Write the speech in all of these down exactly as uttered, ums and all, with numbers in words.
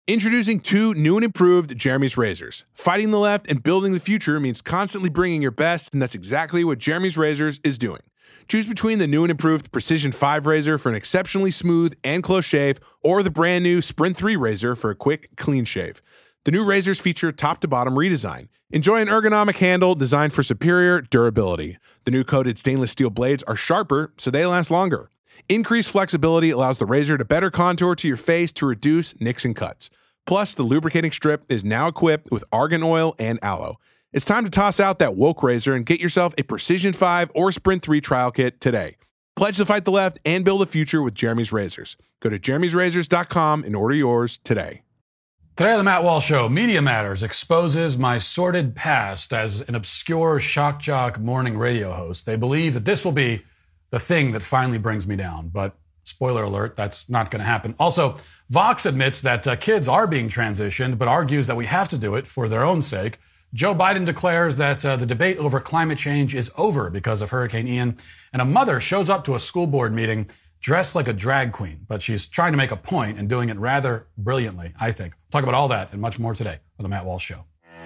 Introducing two new and improved Jeremy's razors. Fighting the left and building the future means constantly bringing your best, and that's exactly what Jeremy's Razors is doing. Choose between the new and improved Precision five razor for an exceptionally smooth and close shave, or the brand new Sprint three razor for a quick, clean shave. The new razors feature top-to-bottom redesign. Enjoy an ergonomic handle designed for superior durability. The new coated stainless steel blades are sharper, so they last longer. Increased flexibility allows the razor to better contour to your face to reduce nicks and cuts. Plus, the lubricating strip is now equipped with argan oil and aloe. It's time to toss out that woke razor and get yourself a Precision five or Sprint three trial kit today. Pledge to fight the left and build a future with Jeremy's Razors. Go to jeremy's razors dot com and order yours today. Today on the Matt Walsh Show, Media Matters exposes my sordid past as an obscure shock jock morning radio host. They believe that this will be the thing that finally brings me down, but spoiler alert, that's not going to happen. Also, Vox admits that uh, kids are being transitioned, but argues that we have to do it for their own sake. Joe Biden declares that uh, the debate over climate change is over because of Hurricane Ian. And a mother shows up to a school board meeting dressed like a drag queen, but she's trying to make a point and doing it rather brilliantly, I think. We'll talk about all that and much more today on The Matt Walsh Show.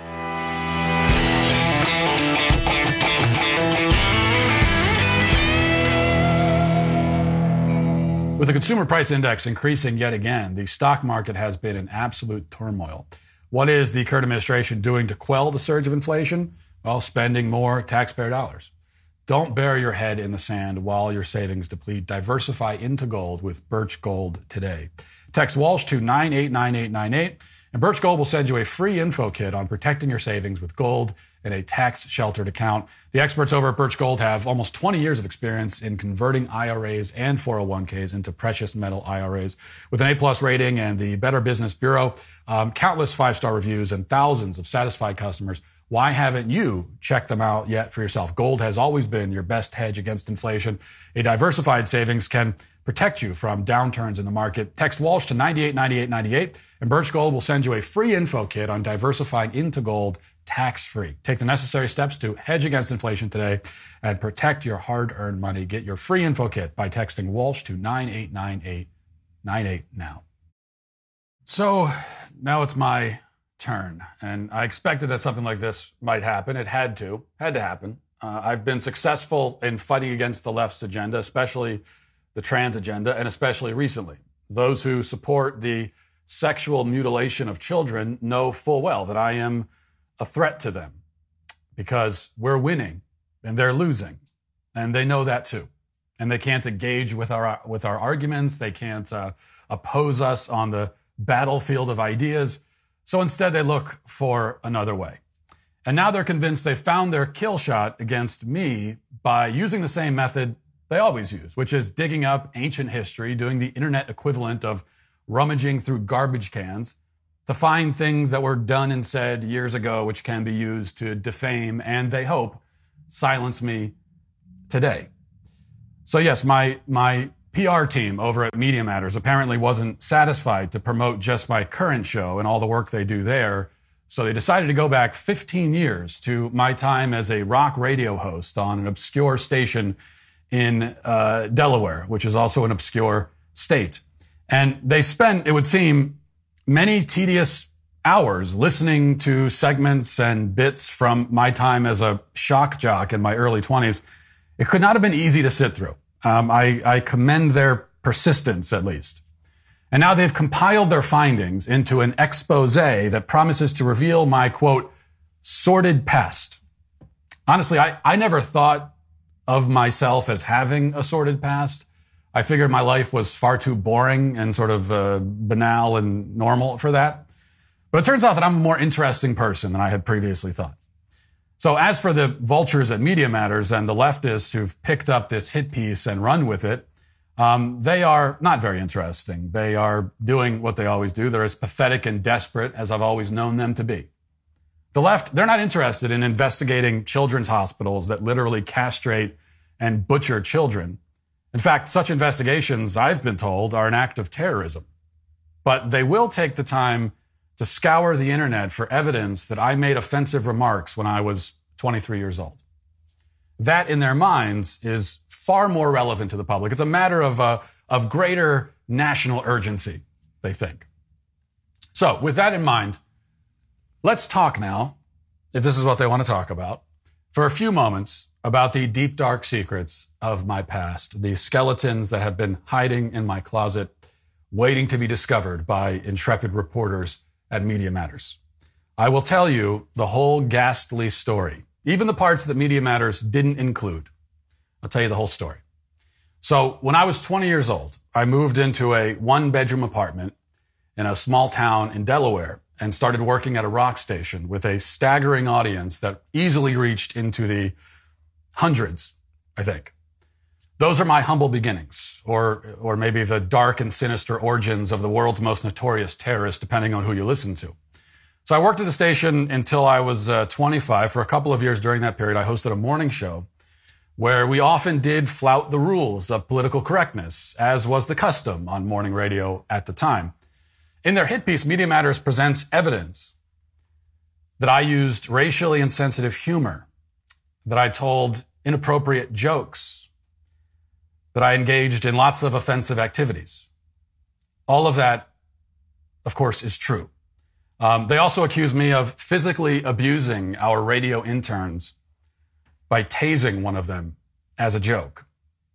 With the consumer price index increasing yet again, the stock market has been in absolute turmoil. What is the current administration doing to quell the surge of inflation? Well, spending more taxpayer dollars. Don't bury your head in the sand while your savings deplete. Diversify into gold with Birch Gold today. Text Walsh to nine eight nine eight nine eight, and Birch Gold will send you a free info kit on protecting your savings with gold in a tax-sheltered account. The experts over at Birch Gold have almost twenty years of experience in converting I R As and four oh one k's into precious metal I R As. With an A-plus rating and the Better Business Bureau, um, countless five-star reviews, and thousands of satisfied customers, why haven't you checked them out yet for yourself? Gold has always been your best hedge against inflation. A diversified savings can protect you from downturns in the market. Text Walsh to nine eight nine eight nine eight, and Birch Gold will send you a free info kit on diversifying into gold tax-free. Take the necessary steps to hedge against inflation today and protect your hard-earned money. Get your free info kit by texting Walsh to nine eight nine eight nine eight now. So now it's my turn, and I expected that something like this might happen. It had to, had to happen. Uh, I've been successful in fighting against the left's agenda, especially the trans agenda, and especially recently. Those who support the sexual mutilation of children know full well that I am a threat to them because we're winning and they're losing, and they know that too. And they can't engage with our with our arguments. They can't uh, oppose us on the battlefield of ideas. So instead, they look for another way. And now they're convinced they found their kill shot against me by using the same method they always use, which is digging up ancient history, doing the internet equivalent of rummaging through garbage cans to find things that were done and said years ago, which can be used to defame and, they hope, silence me today. So yes, my my P R team over at Media Matters apparently wasn't satisfied to promote just my current show and all the work they do there. So they decided to go back fifteen years to my time as a rock radio host on an obscure station in uh, Delaware, which is also an obscure state. And they spent, it would seem, many tedious hours listening to segments and bits from my time as a shock jock in my early twenties. It could not have been easy to sit through. Um, I, I commend their persistence, at least. And now they've compiled their findings into an expose that promises to reveal my, quote, sordid past. Honestly, I, I never thought of myself as having a sordid past. I figured my life was far too boring and sort of uh, banal and normal for that. But it turns out that I'm a more interesting person than I had previously thought. So as for the vultures at Media Matters and the leftists who've picked up this hit piece and run with it, um, they are not very interesting. They are doing what they always do. They're as pathetic and desperate as I've always known them to be. The left, they're not interested in investigating children's hospitals that literally castrate and butcher children. In fact, such investigations, I've been told, are an act of terrorism. But they will take the time to scour the internet for evidence that I made offensive remarks when I was twenty-three years old. That, in their minds, is far more relevant to the public. It's a matter of, uh, of greater national urgency, they think. So with that in mind, let's talk now, if this is what they want to talk about, for a few moments about the deep, dark secrets of my past, the skeletons that have been hiding in my closet, waiting to be discovered by intrepid reporters at Media Matters. I will tell you the whole ghastly story, even the parts that Media Matters didn't include. I'll tell you the whole story. So when I was twenty years old, I moved into a one-bedroom apartment in a small town in Delaware and started working at a rock station with a staggering audience that easily reached into the hundreds, I think. Those are my humble beginnings, or or maybe the dark and sinister origins of the world's most notorious terrorist, depending on who you listen to. So I worked at the station until I was uh, twenty-five. For a couple of years during that period, I hosted a morning show where we often did flout the rules of political correctness, as was the custom on morning radio at the time. In their hit piece, Media Matters presents evidence that I used racially insensitive humor, that I told inappropriate jokes, that I engaged in lots of offensive activities. All of that, of course, is true. Um, they also accuse me of physically abusing our radio interns by tasing one of them as a joke.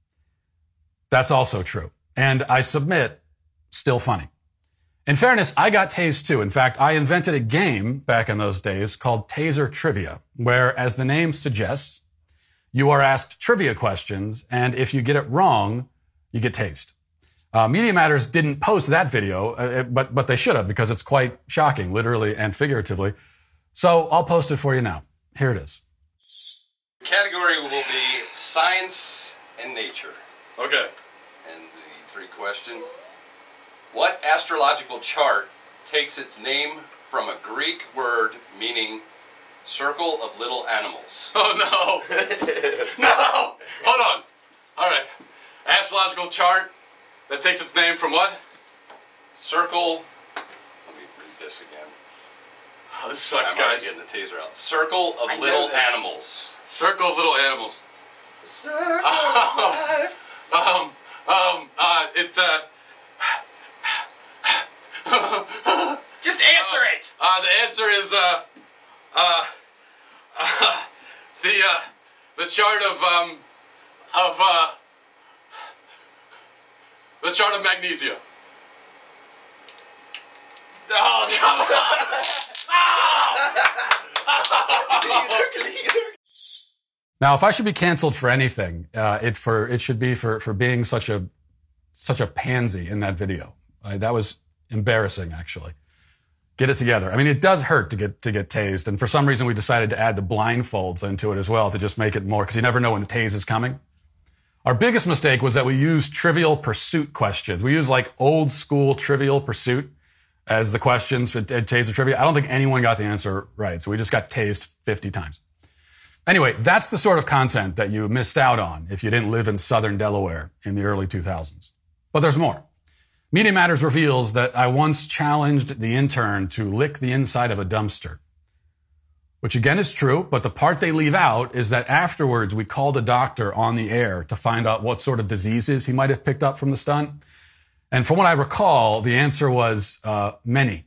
That's also true. And I submit, still funny. In fairness, I got tased too. In fact, I invented a game back in those days called Taser Trivia, where, as the name suggests, you are asked trivia questions, and if you get it wrong, you get tased. Uh, Media Matters didn't post that video, uh, but but they should have, because it's quite shocking, literally and figuratively. So I'll post it for you now. Here it is. The category will be science and nature. Okay. And the three question: what astrological chart takes its name from a Greek word meaning circle of little animals? Oh, no. No. Hold on. All right. Astrological chart that takes its name from what? Circle. Let me read this again. Oh, this sucks, I'm guys. getting the taser out. Circle of I know little this. animals. Circle of little animals. Circle Um, um, um, uh, it, uh... Just answer uh, it! Uh, the answer is, uh, uh, uh the, uh, the chart of, um, of, uh, the chart of magnesia. Oh, come on! Now, if I should be canceled for anything, uh, it for it should be for for being such a such a pansy in that video. Uh, that was embarrassing, actually. Get it together. I mean, it does hurt to get to get tased, and for some reason we decided to add the blindfolds into it as well to just make it more, because you never know when the tase is coming. Our biggest mistake was that we used Trivial Pursuit questions. We used like old school Trivial Pursuit as the questions for taser trivia. I don't think anyone got the answer right, so we just got tased fifty times. Anyway, that's the sort of content that you missed out on if you didn't live in southern Delaware in the early two thousands. But there's more. Media Matters reveals that I once challenged the intern to lick the inside of a dumpster, which again is true, but the part they leave out is that afterwards we called a doctor on the air to find out what sort of diseases he might have picked up from the stunt. And from what I recall, the answer was uh, many.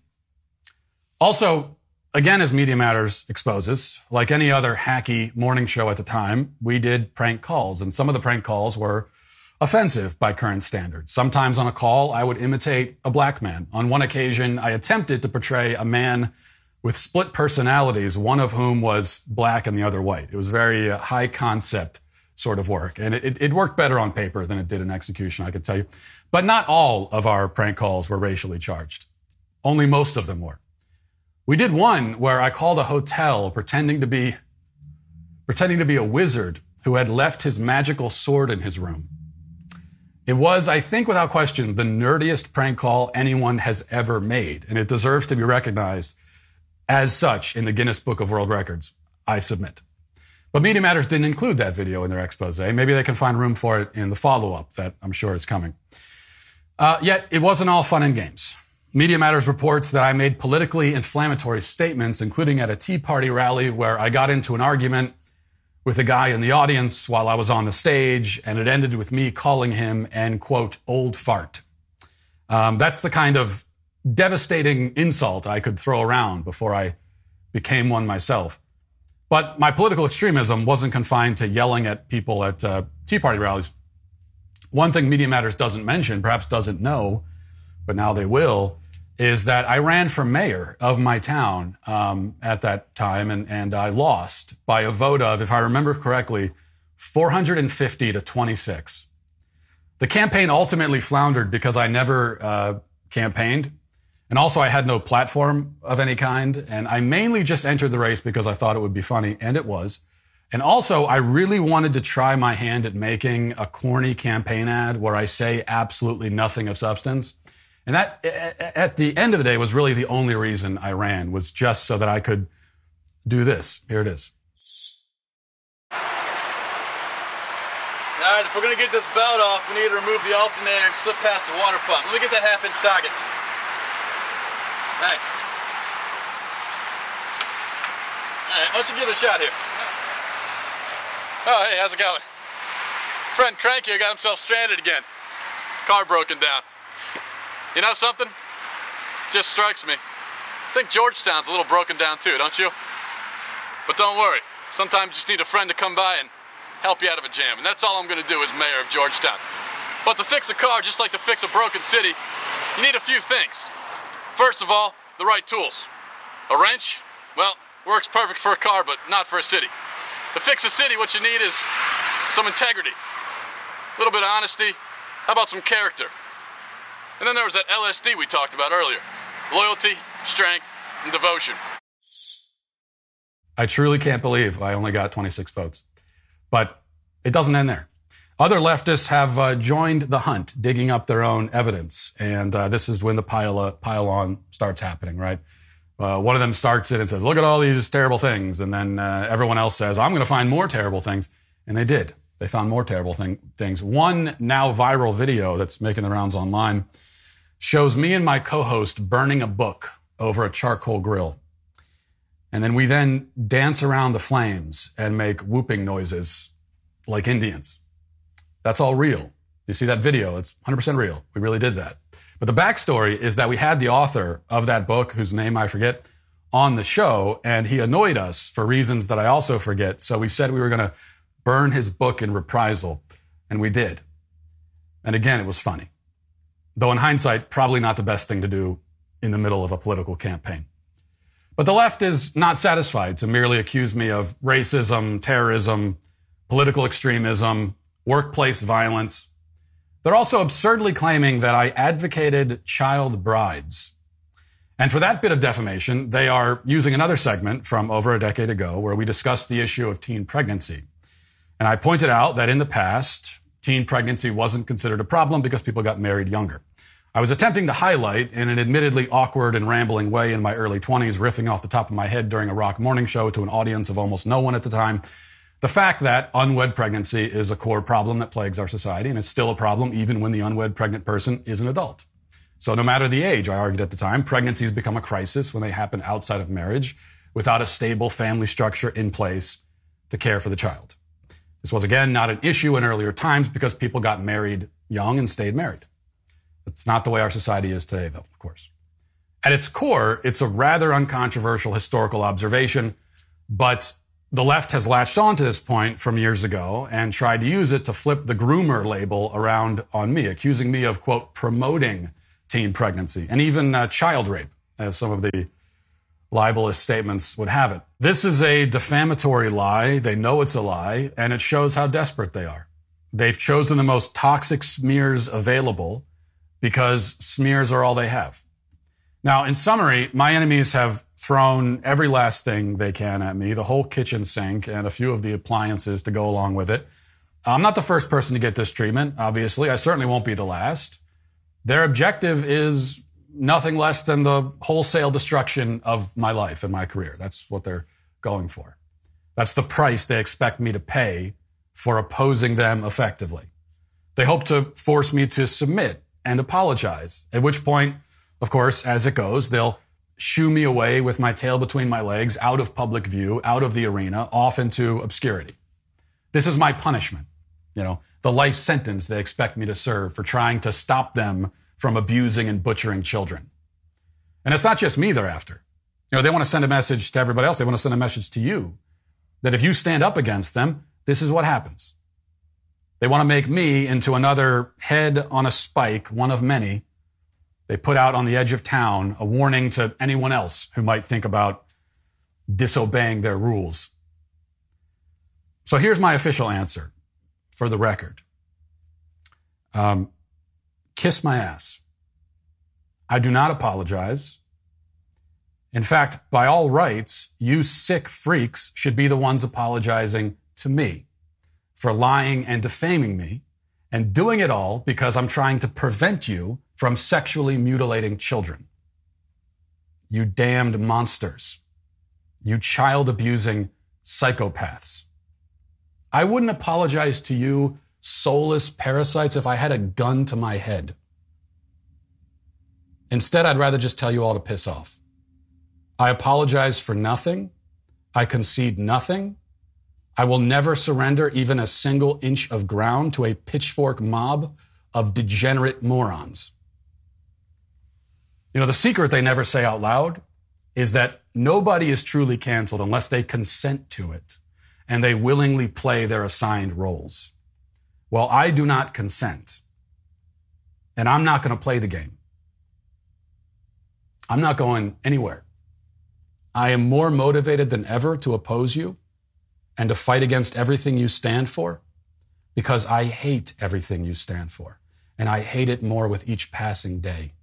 Also, again, as Media Matters exposes, like any other hacky morning show at the time, we did prank calls, and some of the prank calls were offensive by current standards. Sometimes on a call, I would imitate a black man. On one occasion, I attempted to portray a man with split personalities, one of whom was black and the other white. It was very uh, high concept sort of work, and it, it worked better on paper than it did in execution, I could tell you. But not all of our prank calls were racially charged. Only most of them were. We did one where I called a hotel pretending to be, pretending to be a wizard who had left his magical sword in his room. It was, I think without question, the nerdiest prank call anyone has ever made, and it deserves to be recognized as such in the Guinness Book of World Records, I submit. But Media Matters didn't include that video in their expose. Maybe they can find room for it in the follow-up that I'm sure is coming. Uh, yet, it wasn't all fun and games. Media Matters reports that I made politically inflammatory statements, including at a Tea Party rally where I got into an argument with a guy in the audience while I was on the stage, and it ended with me calling him an, quote, old fart. Um, that's the kind of devastating insult I could throw around before I became one myself. But my political extremism wasn't confined to yelling at people at uh, Tea Party rallies. One thing Media Matters doesn't mention, perhaps doesn't know, but now they will, is that I ran for mayor of my town um, at that time, and, and I lost by a vote of, if I remember correctly, four hundred fifty to twenty-six. The campaign ultimately floundered because I never uh, campaigned, and also I had no platform of any kind, and I mainly just entered the race because I thought it would be funny, and it was. And also, I really wanted to try my hand at making a corny campaign ad where I say absolutely nothing of substance. And that, at the end of the day, was really the only reason I ran, was just so that I could do this. Here it is. All right, if we're going to get this belt off, we need to remove the alternator and slip past the water pump. Let me get that half-inch socket. Thanks. All right, why don't you give it a shot here? Oh, hey, how's it going? Friend Crank here got himself stranded again. Car broken down. You know something? Just strikes me. I think Georgetown's a little broken down too, don't you? But don't worry. Sometimes you just need a friend to come by and help you out of a jam. And that's all I'm going to do as mayor of Georgetown. But to fix a car, just like to fix a broken city, you need a few things. First of all, the right tools. A wrench? Well, works perfect for a car, but not for a city. To fix a city, what you need is some integrity, a little bit of honesty. How about some character? And then there was that L S D we talked about earlier. Loyalty, strength, and devotion. I truly can't believe I only got twenty-six votes. But it doesn't end there. Other leftists have uh, joined the hunt, digging up their own evidence. And uh, this is when the pile, uh, pile on starts happening, right? Uh, one of them starts it and says, look at all these terrible things. And then uh, everyone else says, I'm going to find more terrible things. And they did. They found more terrible thing, things. One now viral video that's making the rounds online shows me and my co-host burning a book over a charcoal grill. And then we then dance around the flames and make whooping noises like Indians. That's all real. You see that video? It's one hundred percent real. We really did that. But the backstory is that we had the author of that book, whose name I forget, on the show, and he annoyed us for reasons that I also forget. So we said we were going to burn his book in reprisal, and we did. And again, it was funny. Though in hindsight, probably not the best thing to do in the middle of a political campaign. But the left is not satisfied to merely accuse me of racism, terrorism, political extremism, workplace violence. They're also absurdly claiming that I advocated child brides. And for that bit of defamation, they are using another segment from over a decade ago where we discussed the issue of teen pregnancy. And I pointed out that in the past, teen pregnancy wasn't considered a problem because people got married younger. I was attempting to highlight, in an admittedly awkward and rambling way in my early twenties, riffing off the top of my head during a rock morning show to an audience of almost no one at the time, the fact that unwed pregnancy is a core problem that plagues our society, and it's still a problem even when the unwed pregnant person is an adult. So no matter the age, I argued at the time, pregnancies become a crisis when they happen outside of marriage without a stable family structure in place to care for the child. This was, again, not an issue in earlier times because people got married young and stayed married. That's not the way our society is today, though, of course. At its core, it's a rather uncontroversial historical observation, but the left has latched on to this point from years ago and tried to use it to flip the groomer label around on me, accusing me of, quote, promoting teen pregnancy and even uh, child rape, as some of the libelous statements would have it. This is a defamatory lie. They know it's a lie, and it shows how desperate they are. They've chosen the most toxic smears available because smears are all they have. Now, in summary, my enemies have thrown every last thing they can at me, the whole kitchen sink and a few of the appliances to go along with it. I'm not the first person to get this treatment, obviously. I certainly won't be the last. Their objective is nothing less than the wholesale destruction of my life and my career. That's what they're going for. That's the price they expect me to pay for opposing them effectively. They hope to force me to submit and apologize, at which point, of course, as it goes, they'll shoo me away with my tail between my legs, out of public view, out of the arena, off into obscurity. This is my punishment, you know, the life sentence they expect me to serve for trying to stop them from abusing and butchering children. And it's not just me they're after. You know, they want to send a message to everybody else. They want to send a message to you that if you stand up against them, this is what happens. They want to make me into another head on a spike, one of many. They put out on the edge of town a warning to anyone else who might think about disobeying their rules. So here's my official answer for the record. Um, kiss my ass. I do not apologize. In fact, by all rights, you sick freaks should be the ones apologizing to me for lying and defaming me, and doing it all because I'm trying to prevent you from sexually mutilating children. You damned monsters. You child-abusing psychopaths. I wouldn't apologize to you, soulless parasites, if I had a gun to my head. Instead, I'd rather just tell you all to piss off. I apologize for nothing. I concede nothing. I will never surrender even a single inch of ground to a pitchfork mob of degenerate morons. You know, the secret they never say out loud is that nobody is truly canceled unless they consent to it and they willingly play their assigned roles. Well, I do not consent, and I'm not going to play the game. I'm not going anywhere. I am more motivated than ever to oppose you and to fight against everything you stand for, because I hate everything you stand for, and I hate it more with each passing day.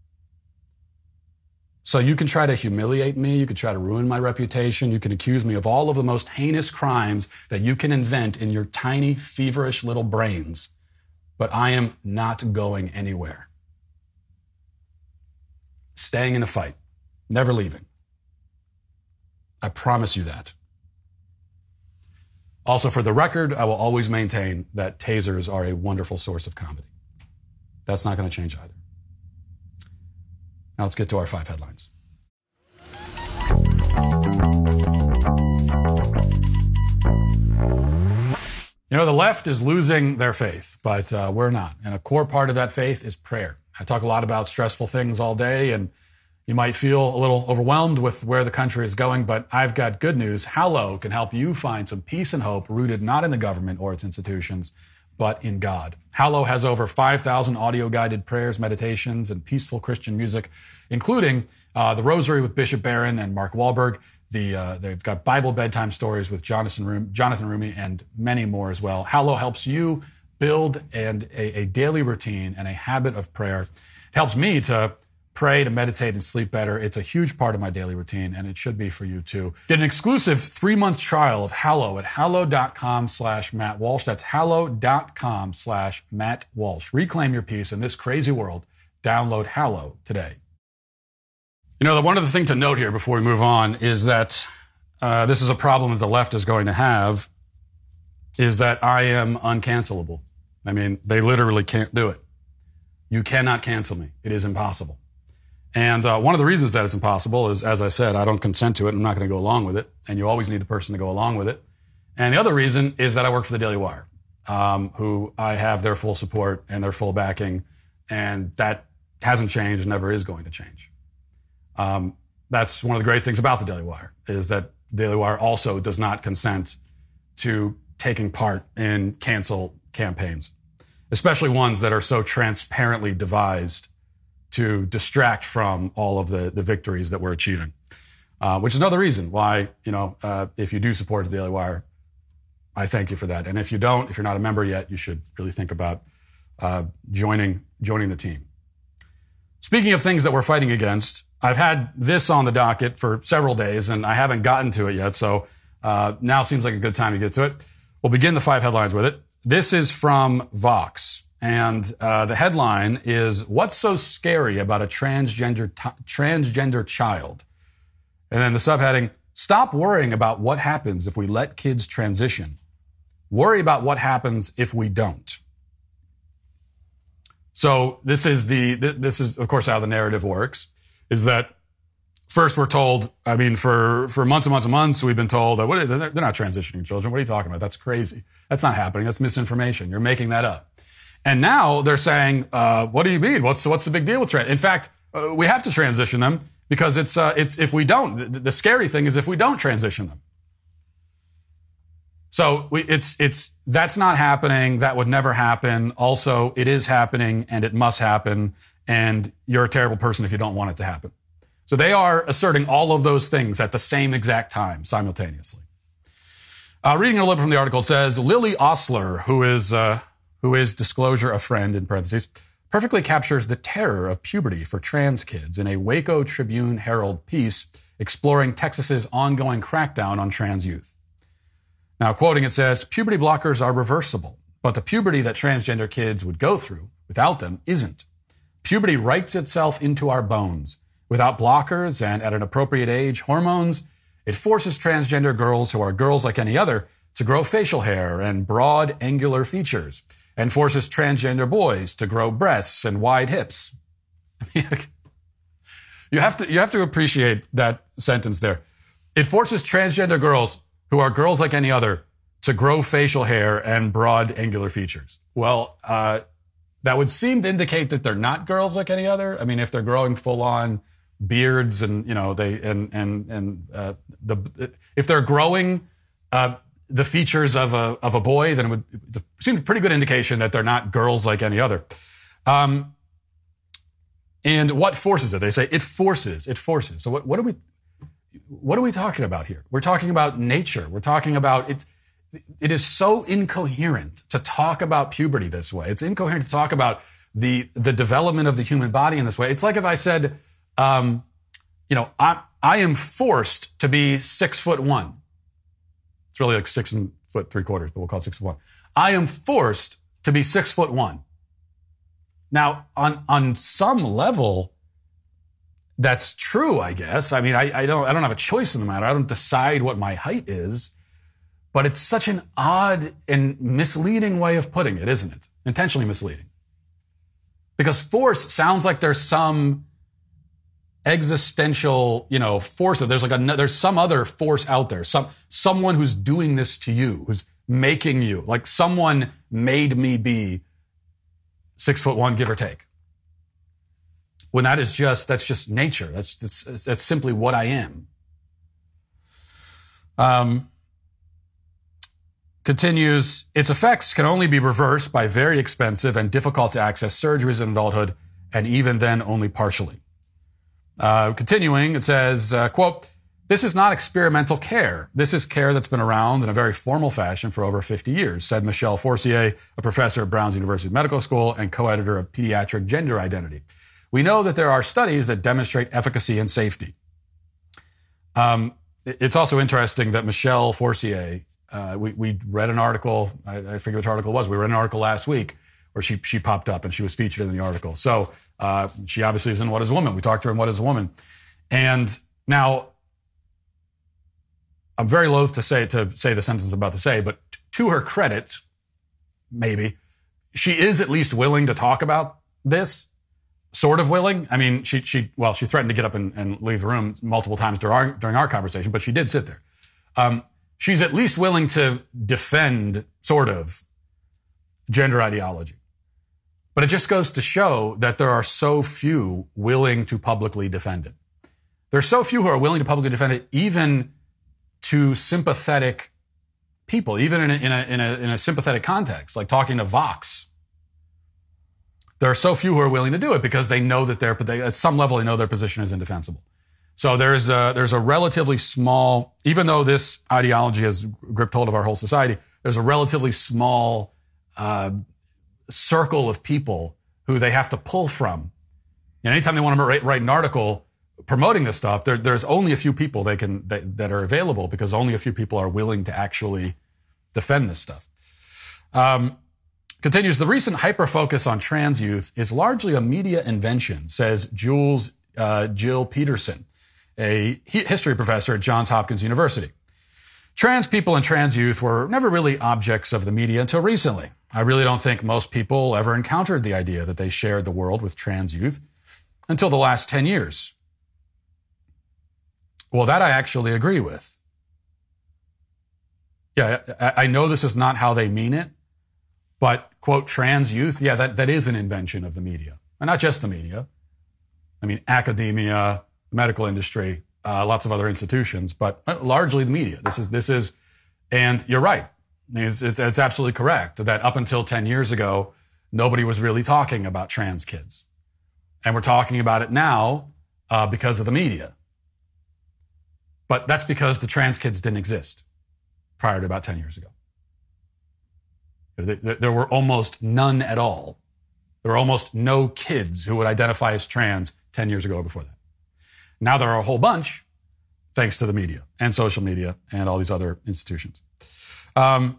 So you can try to humiliate me, you can try to ruin my reputation, you can accuse me of all of the most heinous crimes that you can invent in your tiny, feverish little brains, but I am not going anywhere. Staying in the fight, never leaving. I promise you that. Also, for the record, I will always maintain that tasers are a wonderful source of comedy. That's not going to change either. Now let's get to our five headlines. You know, the left is losing their faith, but uh, we're not. And a core part of that faith is prayer. I talk a lot about stressful things all day, and you might feel a little overwhelmed with where the country is going, but I've got good news. Hallow can help you find some peace and hope rooted not in the government or its institutions, but in God. Hallow has over five thousand audio-guided prayers, meditations, and peaceful Christian music, including uh, the Rosary with Bishop Barron and Mark Wahlberg. The, uh, they've got Bible bedtime stories with Jonathan, Rum- Jonathan Rumi and many more as well. Hallow helps you build and a, a daily routine and a habit of prayer. It helps me to pray, to meditate, and sleep better. It's a huge part of my daily routine, and it should be for you too. Get an exclusive three-month trial of Hallow at hallow.com slash Matt Walsh. That's hallow.com slash Matt Walsh. Reclaim your peace in this crazy world. Download Hallow today. You know, the one other thing to note here before we move on is that uh, this is a problem that the left is going to have, is that I am uncancelable. I mean, they literally can't do it. You cannot cancel me. It is impossible. And uh, one of the reasons that it's impossible is, as I said, I don't consent to it. I'm not going to go along with it. And you always need the person to go along with it. And the other reason is that I work for the Daily Wire, um, who I have their full support and their full backing. And that hasn't changed, never is going to change. Um, that's one of the great things about the Daily Wire, is that the Daily Wire also does not consent to taking part in cancel campaigns, especially ones that are so transparently devised to distract from all of the, the victories that we're achieving, uh, which is another reason why, you know, uh, if you do support the Daily Wire, I thank you for that. And if you don't, if you're not a member yet, you should really think about uh, joining joining the team. Speaking of things that we're fighting against, I've had this on the docket for several days, and I haven't gotten to it yet, so uh, now seems like a good time to get to it. We'll begin the five headlines with it. This is from Vox. And uh, the headline is, "What's so scary about a transgender t- transgender child?" And then the subheading, "Stop worrying about what happens if we let kids transition. Worry about what happens if we don't." So this is the this is of course how the narrative works. Is that first we're told? I mean, for for months and months and months we've been told that what, they're not transitioning children. What are you talking about? That's crazy. That's not happening. That's misinformation. You're making that up. And now they're saying, uh, what do you mean? What's what's the big deal with trans? In fact, uh, we have to transition them. Because it's, uh, it's if we don't, the, the scary thing is if we don't transition them. So we, it's, it's, that's not happening. That would never happen. Also, it is happening and it must happen. And you're a terrible person if you don't want it to happen. So they are asserting all of those things at the same exact time, simultaneously. Uh, reading a little bit from the article, it says, Lily Osler, who is, uh, who is, disclosure, a friend, in parentheses, perfectly captures the terror of puberty for trans kids in a Waco Tribune Herald piece exploring Texas's ongoing crackdown on trans youth. Now, quoting, it says, puberty blockers are reversible, but the puberty that transgender kids would go through without them isn't. Puberty writes itself into our bones. Without blockers and at an appropriate age, hormones, it forces transgender girls who are girls like any other to grow facial hair and broad, angular features, and forces transgender boys to grow breasts and wide hips. you have to, you have to appreciate that sentence there. It forces transgender girls who are girls like any other to grow facial hair and broad, angular features. Well, uh, that would seem to indicate that they're not girls like any other. I mean, if they're growing full-on beards and, you know, they, and, and, and, uh, the, if they're growing, uh, the features of a, of a boy, then it would seem a pretty good indication that they're not girls like any other. Um, and what forces it? They say it forces, it forces. So what, what are we, what are we talking about here? We're talking about nature. We're talking about, it's, it is so incoherent to talk about puberty this way. It's incoherent to talk about the, the development of the human body in this way. It's like if I said, um, you know, I, I am forced to be six foot one. It's really like six and foot three quarters, but we'll call it six foot one. I am forced to be six foot one. Now, on, on some level, that's true, I guess. I mean, I, I don't, I don't have a choice in the matter. I don't decide what my height is, but it's such an odd and misleading way of putting it, isn't it? Intentionally misleading. Because force sounds like there's some existential, you know, force. There's like a, there's some other force out there. Some, someone who's doing this to you, who's making you, like someone made me be six foot one, give or take. When that is just, that's just nature. That's just, that's simply what I am. Um, continues, its effects can only be reversed by very expensive and difficult to access surgeries in adulthood, and even then only partially. Uh, continuing, it says, uh, quote, this is not experimental care. This is care that's been around in a very formal fashion for over fifty years, said Michelle Forcier, a professor at Brown's University Medical School and co-editor of Pediatric Gender Identity. We know that there are studies that demonstrate efficacy and safety. Um, it's also interesting that Michelle Forcier, uh, we, we read an article, I, I forget which article it was, we read an article last week where she, she popped up and she was featured in the article. So, uh, she obviously is in What is a Woman? We talked to her in What is a Woman? And now, I'm very loath to say, to say the sentence I'm about to say, but to her credit, maybe, she is at least willing to talk about this. Sort of willing. I mean, she, she, well, she threatened to get up and, and leave the room multiple times during our, during our conversation, but she did sit there. Um, she's at least willing to defend, sort of, gender ideology. But it just goes to show that there are so few willing to publicly defend it. There's so few who are willing to publicly defend it, even to sympathetic people, even in a, in a, in a, in a sympathetic context, like talking to Vox. There are so few who are willing to do it because they know that they're, they, at some level, they know their position is indefensible. So there's a, there's a relatively small, even though this ideology has gripped hold of our whole society, there's a relatively small uh, circle of people who they have to pull from. And anytime they want to write, write an article promoting this stuff, there, there's only a few people they can that, that are available because only a few people are willing to actually defend this stuff. Um, Continues, the recent hyper-focus on trans youth is largely a media invention, says Jules uh, Jill Peterson, a history professor at Johns Hopkins University. Trans people and trans youth were never really objects of the media until recently. I really don't think most people ever encountered the idea that they shared the world with trans youth until the last ten years. Well, that I actually agree with. Yeah, I know this is not how they mean it. But, quote, trans youth, yeah, that, that is an invention of the media. And not just the media. I mean, academia, the medical industry, uh, lots of other institutions, but largely the media. This is, this is, and you're right. It's, it's, it's absolutely correct that up until ten years ago, nobody was really talking about trans kids. And we're talking about it now uh, because of the media. But that's because the trans kids didn't exist prior to about ten years ago. There, there were almost none at all. There were almost no kids who would identify as trans ten years ago or before that. Now there are a whole bunch, thanks to the media and social media and all these other institutions. Um,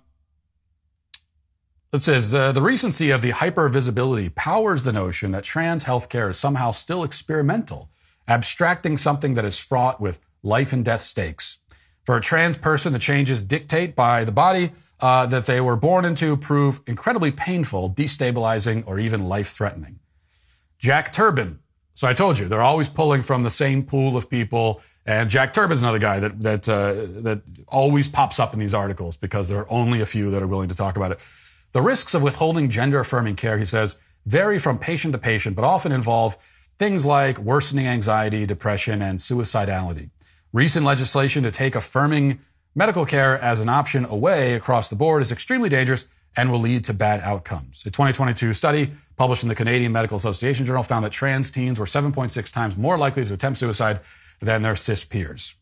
it says, uh, the recency of the hypervisibility powers the notion that trans healthcare is somehow still experimental, abstracting something that is fraught with life and death stakes. For a trans person, the changes dictate by the body uh, that they were born into prove incredibly painful, destabilizing, or even life-threatening. Jack Turbin. So I told you, they're always pulling from the same pool of people. And Jack Turbin's another guy that that uh, that always pops up in these articles because there are only a few that are willing to talk about it. The risks of withholding gender-affirming care, he says, vary from patient to patient, but often involve things like worsening anxiety, depression, and suicidality. Recent legislation to take affirming medical care as an option away across the board is extremely dangerous and will lead to bad outcomes. A twenty twenty-two study published in the Canadian Medical Association Journal found that trans teens were seven point six times more likely to attempt suicide than their cis peers.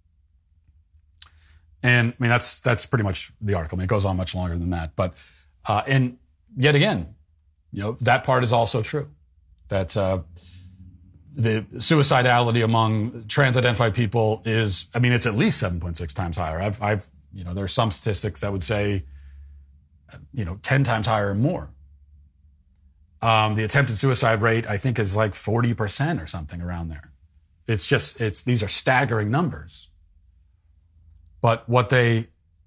And I mean, that's that's pretty much the article. I mean, it goes on much longer than that. But, uh, and yet again, you know, that part is also true. That uh, the suicidality among trans-identified people is, I mean, it's at least seven point six times higher. I've, I've, you know, there are some statistics that would say, you know, ten times higher or more. Um, the attempted suicide rate, I think, is like forty percent or something around there. It's just, it's, these are staggering numbers. But what they,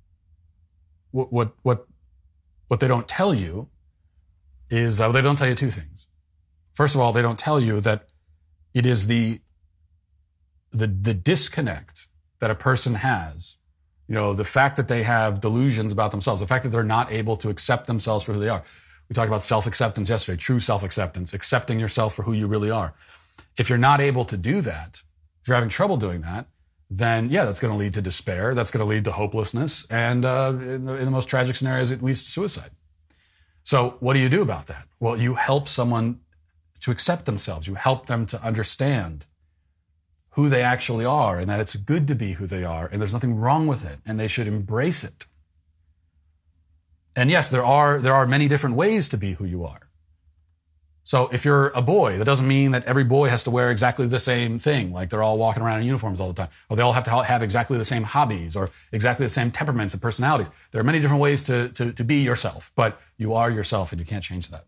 what, what, what, what they don't tell you is, uh, they don't tell you two things. First of all, they don't tell you that it is the, the, the disconnect that a person has, you know, the fact that they have delusions about themselves, the fact that they're not able to accept themselves for who they are. We talked about self-acceptance yesterday, true self-acceptance, accepting yourself for who you really are. If you're not able to do that, if you're having trouble doing that, then yeah, that's going to lead to despair. That's going to lead to hopelessness. And uh, in, the, in the most tragic scenarios, it leads to suicide. So what do you do about that? Well, you help someone to accept themselves. You help them to understand who they actually are and that it's good to be who they are and there's nothing wrong with it and they should embrace it. And yes, there are, there are many different ways to be who you are. So if you're a boy, that doesn't mean that every boy has to wear exactly the same thing, like they're all walking around in uniforms all the time, or they all have to have exactly the same hobbies or exactly the same temperaments and personalities. There are many different ways to, to, to be yourself, but you are yourself and you can't change that.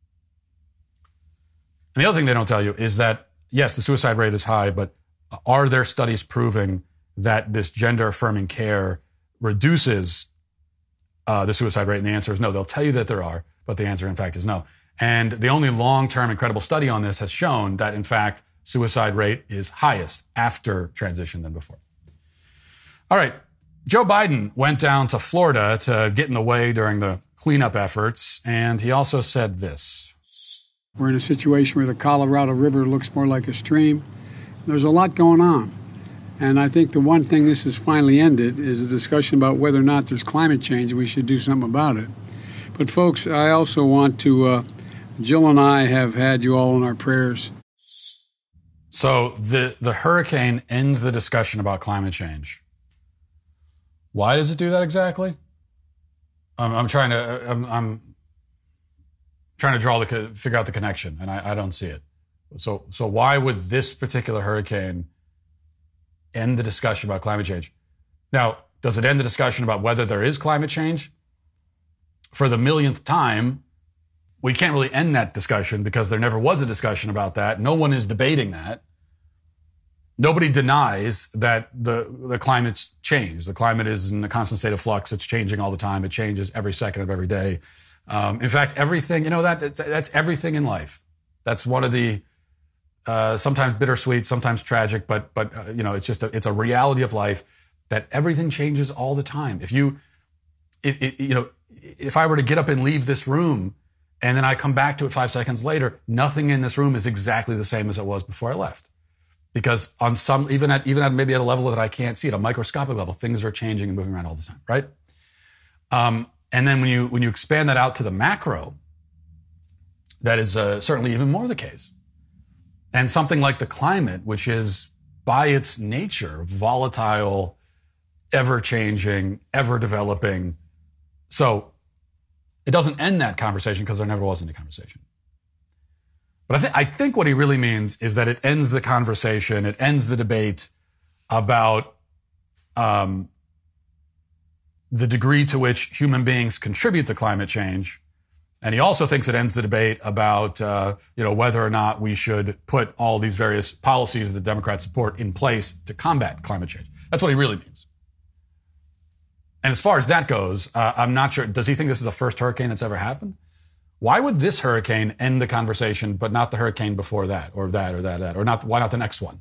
And the other thing they don't tell you is that, yes, the suicide rate is high, but are there studies proving that this gender-affirming care reduces uh, the suicide rate? And the answer is no. They'll tell you that there are, but the answer, in fact, is no. And the only long-term and credible study on this has shown that, in fact, suicide rate is highest after transition than before. All right. Joe Biden went down to Florida to get in the way during the cleanup efforts, and he also said this. We're in a situation where the Colorado River looks more like a stream. There's a lot going on. And I think the one thing this has finally ended is a discussion about whether or not there's climate change and we should do something about it. But folks, I also want to, uh, Jill and I have had you all in our prayers. So the, the hurricane ends the discussion about climate change. Why does it do that exactly? I'm, I'm trying to, I'm, I'm trying to draw the, figure out the connection, and I, I don't see it. So, so why would this particular hurricane end the discussion about climate change? Now, does it end the discussion about whether there is climate change? For the millionth time, we can't really end that discussion because there never was a discussion about that. No one is debating that. Nobody denies that the, the climate's changed. The climate is in a constant state of flux. It's changing all the time. It changes every second of every day. Um, in fact, everything, you know, that that's, that's everything in life. That's one of the, uh, sometimes bittersweet, sometimes tragic, but, but, uh, you know, it's just a, it's a reality of life that everything changes all the time. If you, it, it, you know, if I were to get up and leave this room and then I come back to it five seconds later, nothing in this room is exactly the same as it was before I left. Because on some, even at even at maybe at a level that I can't see, at a microscopic level, things are changing and moving around all the time, right? Um, and then when you when you expand that out to the macro, that is uh, certainly even more the case. And something like the climate, which is by its nature volatile, ever-changing, ever-developing. So it doesn't end that conversation because there never was any conversation. But I, th- I think what he really means is that it ends the conversation, it ends the debate about um, the degree to which human beings contribute to climate change. And he also thinks it ends the debate about, uh, you know, whether or not we should put all these various policies that Democrats support in place to combat climate change. That's what he really means. And as far as that goes, uh, I'm not sure. Does he think this is the first hurricane that's ever happened? Why would this hurricane end the conversation, but not the hurricane before that, or that, or that, that, or not? Why not the next one?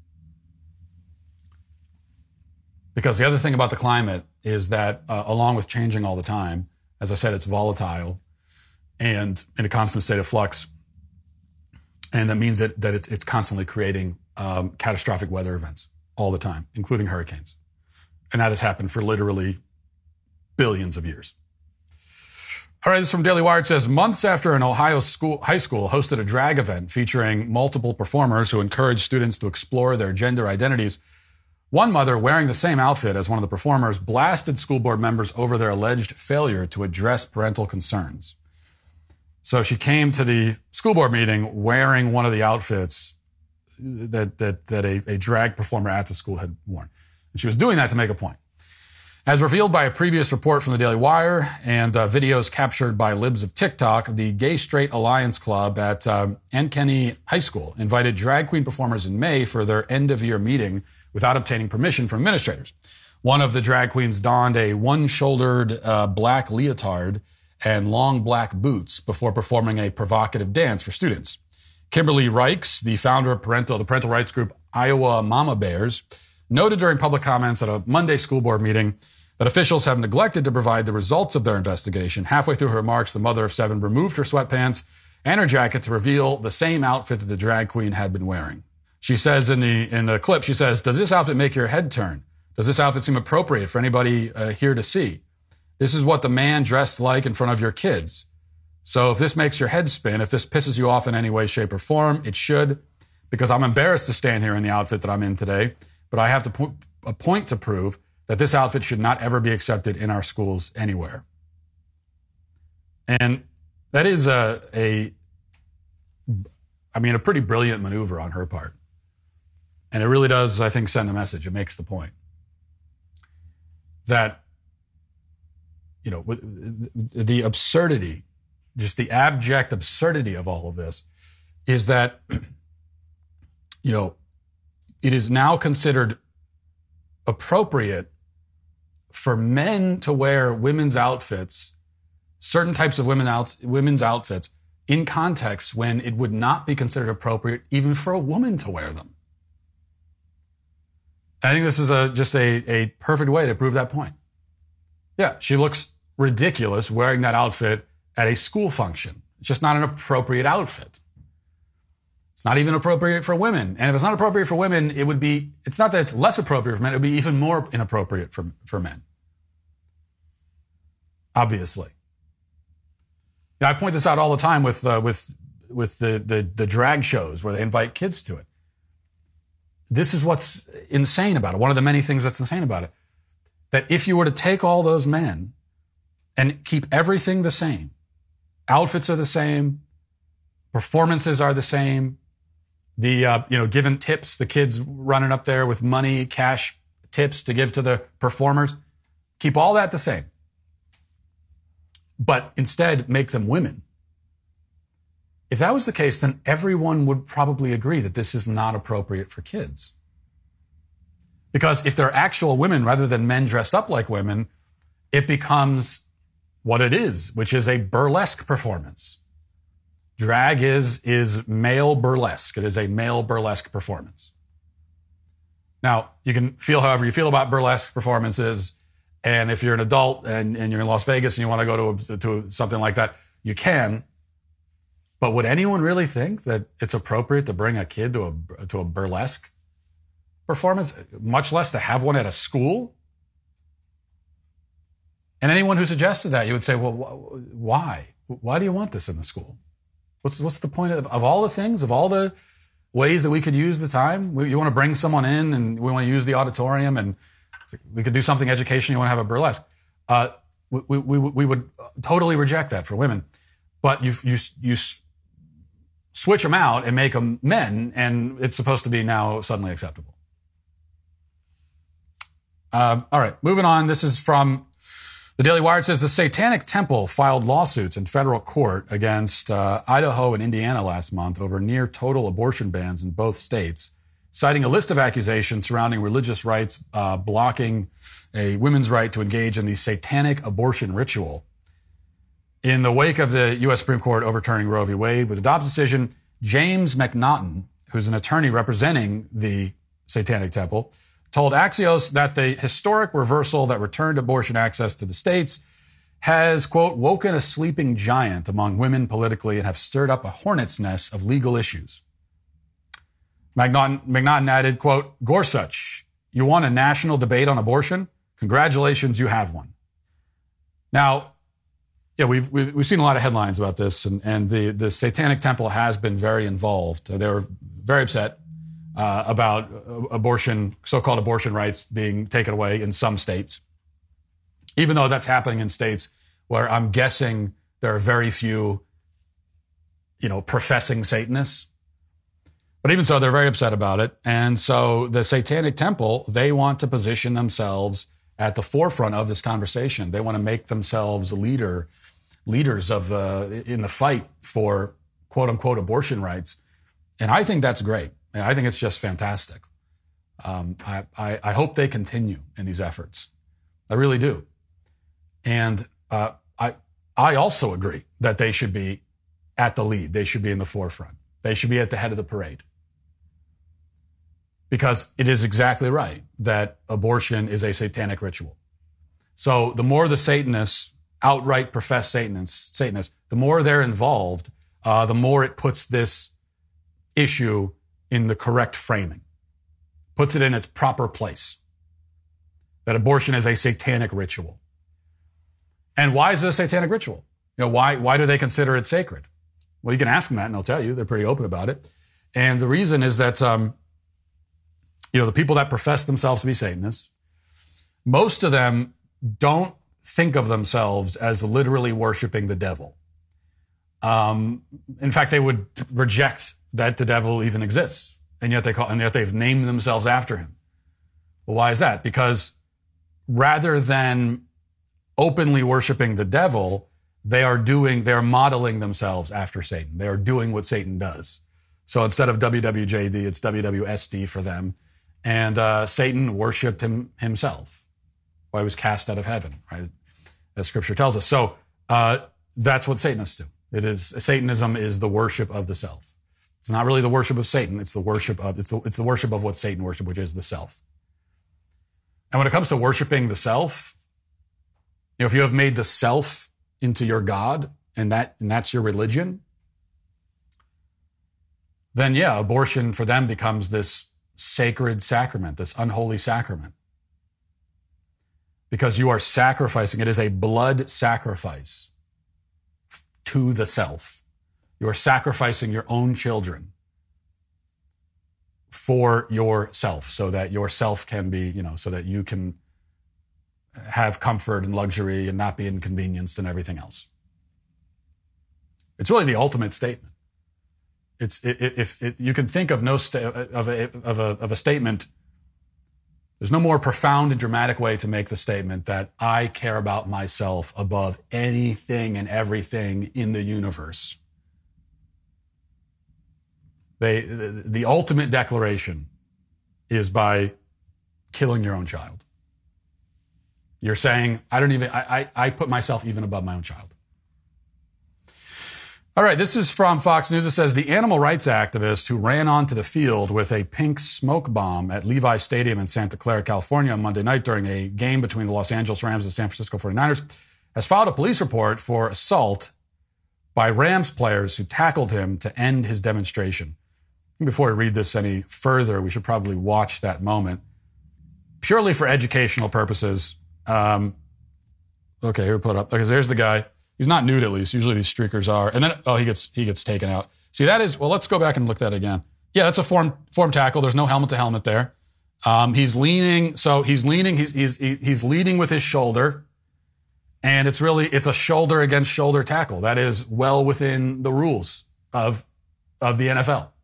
Because the other thing about the climate is that, uh, along with changing all the time, as I said, it's volatile and in a constant state of flux, and that means that that it's it's constantly creating um, catastrophic weather events all the time, including hurricanes, and that has happened for literally billions of years. All right, this is from Daily Wire. It says, months after an Ohio school, high school hosted a drag event featuring multiple performers who encouraged students to explore their gender identities, one mother wearing the same outfit as one of the performers blasted school board members over their alleged failure to address parental concerns. So she came to the school board meeting wearing one of the outfits that that, that a, a drag performer at the school had worn. And she was doing that to make a point. As revealed by a previous report from the Daily Wire and uh, videos captured by libs of TikTok, the Gay Straight Alliance Club at uh, Ankeny High School invited drag queen performers in May for their end-of-year meeting without obtaining permission from administrators. One of the drag queens donned a one-shouldered uh, black leotard and long black boots before performing a provocative dance for students. Kimberly Rikes, the founder of parental, the parental rights group Iowa Mama Bears, noted during public comments at a Monday school board meeting that officials have neglected to provide the results of their investigation. Halfway through her remarks, the mother of seven removed her sweatpants and her jacket to reveal the same outfit that the drag queen had been wearing. She says in the in the clip, she says, "Does this outfit make your head turn? Does this outfit seem appropriate for anybody uh, here to see? This is what the man dressed like in front of your kids. So if this makes your head spin, if this pisses you off in any way, shape, or form, it should, because I'm embarrassed to stand here in the outfit that I'm in today, but I have to po- a point to prove that this outfit should not ever be accepted in our schools anywhere." And that is a, a, I mean, a pretty brilliant maneuver on her part. And it really does, I think, send the message. It makes the point that, you know, the absurdity, just the abject absurdity of all of this is that, you know, it is now considered appropriate for men to wear women's outfits, certain types of women out, women's outfits, in contexts when it would not be considered appropriate even for a woman to wear them. I think this is a just a, a perfect way to prove that point. Yeah, she looks ridiculous wearing that outfit at a school function. It's just not an appropriate outfit. It's not even appropriate for women. And if it's not appropriate for women, it would be, it's not that it's less appropriate for men, it would be even more inappropriate for, for men. Obviously. Now, I point this out all the time with uh, with with the, the the drag shows where they invite kids to it. This is what's insane about it. One of the many things that's insane about it. That if you were to take all those men and keep everything the same, outfits are the same, performances are the same, the, uh, you know, giving tips, the kids running up there with money, cash tips to give to the performers, keep all that the same. But instead make them women. If that was the case, then everyone would probably agree that this is not appropriate for kids. Because if they're actual women rather than men dressed up like women, it becomes what it is, which is a burlesque performance. Drag is, is male burlesque. It is a male burlesque performance. Now, you can feel however you feel about burlesque performances. And if you're an adult and, and you're in Las Vegas and you want to go to, a, to something like that, you can. But would anyone really think that it's appropriate to bring a kid to a, to a burlesque performance, much less to have one at a school. And anyone who suggested that, you would say, well, wh- why? Why do you want this in the school? What's what's the point of, of all the things, of all the ways that we could use the time? We, you want to bring someone in and we want to use the auditorium and we could do something educational. You want to have a burlesque. Uh, we, we, we would totally reject that for women. But you, you, you switch them out and make them men, and it's supposed to be now suddenly acceptable. Uh, all right, moving on. This is from the Daily Wire. It says the Satanic Temple filed lawsuits in federal court against uh, Idaho and Indiana last month over near total abortion bans in both states, citing a list of accusations surrounding religious rights uh, blocking a women's right to engage in the satanic abortion ritual. In the wake of the U S Supreme Court overturning Roe v. Wade with a Dobbs decision, James McNaughton, who's an attorney representing the Satanic Temple, told Axios that the historic reversal that returned abortion access to the states has, quote, woken a sleeping giant among women politically and have stirred up a hornet's nest of legal issues. McNaughton, McNaughton added, quote, Gorsuch, you want a national debate on abortion? Congratulations, you have one. Now, yeah, we've, we've we've seen a lot of headlines about this, and, and the, the Satanic Temple has been very involved. They were very upset uh, about abortion, so-called abortion rights being taken away in some states, even though that's happening in states where I'm guessing there are very few, you know, professing Satanists. But even so, they're very upset about it. And so the Satanic Temple, they want to position themselves at the forefront of this conversation. They want to make themselves a leader, leaders of uh, in the fight for quote unquote abortion rights. And I think that's great. And I think it's just fantastic. Um, I, I, I hope they continue in these efforts. I really do. And uh, I I also agree that they should be at the lead. They should be in the forefront. They should be at the head of the parade. Because it is exactly right that abortion is a satanic ritual. So the more the Satanists outright profess Satanists, Satanists, the more they're involved, uh, the more it puts this issue in the correct framing, puts it in its proper place, that abortion is a satanic ritual. And why is it a satanic ritual? You know, why, why do they consider it sacred? Well, you can ask them that and they'll tell you. They're pretty open about it. And the reason is that, um, you know, the people that profess themselves to be Satanists, most of them don't think of themselves as literally worshiping the devil. Um, in fact, they would reject that the devil even exists, and yet they call, and yet they've named themselves after him. Well, why is that? Because rather than openly worshiping the devil, they are doing, they are modeling themselves after Satan. They are doing what Satan does. So instead of W W J D, it's W W S D for them. And uh, Satan worshipped him himself. Why he was cast out of heaven, right? As Scripture tells us. So uh, that's what Satanists do. It is Satanism is the worship of the self. It's not really the worship of Satan. It's the worship of it's the, it's the worship of what Satan worshipped, which is the self. And when it comes to worshiping the self, you know, if you have made the self into your God and that and that's your religion, then yeah, abortion for them becomes this sacred sacrament, this unholy sacrament. Because you are sacrificing, it is a blood sacrifice to the self. You are sacrificing your own children for yourself so that yourself can be, you know, so that you can have comfort and luxury and not be inconvenienced and everything else. It's really the ultimate statement. It's it, if it, you can think of no sta- of a of a of a statement. There's no more profound and dramatic way to make the statement that I care about myself above anything and everything in the universe. They the, the ultimate declaration is by killing your own child. You're saying I don't even I I, I put myself even above my own child. All right, this is from Fox News. It says the animal rights activist who ran onto the field with a pink smoke bomb at Levi Stadium in Santa Clara, California on Monday night during a game between the Los Angeles Rams and San Francisco forty-niners has filed a police report for assault by Rams players who tackled him to end his demonstration. Before we read this any further, we should probably watch that moment. Purely for educational purposes. Um, okay, here we put it up. Okay, so there's the guy. He's not nude, at least. Usually these streakers are. And then, oh, he gets he gets taken out. See, that is, well, let's go back and look at that again. Yeah, that's a form form tackle. There's no helmet to helmet there. Um, he's leaning, so he's leaning, he's, he's, he's leading with his shoulder. And it's really, it's a shoulder against shoulder tackle. That is well within the rules of, of the N F L.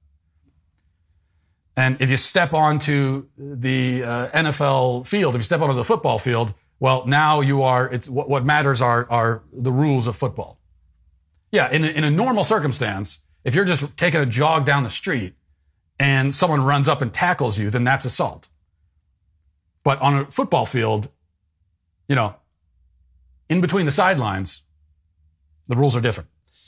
And if you step onto the uh, N F L field, if you step onto the football field, well, now you are, it's what, what matters are, are the rules of football. Yeah, in a, in a normal circumstance, if you're just taking a jog down the street and someone runs up and tackles you, then that's assault. But on a football field, you know, in between the sidelines, the rules are different.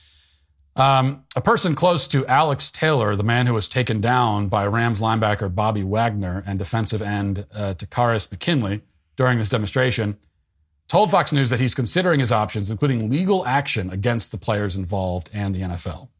Um, a person close to Alex Taylor, the man who was taken down by Rams linebacker Bobby Wagner and defensive end uh, Takaris McKinley during this demonstration, told Fox News that he's considering his options, including legal action against the players involved and the N F L.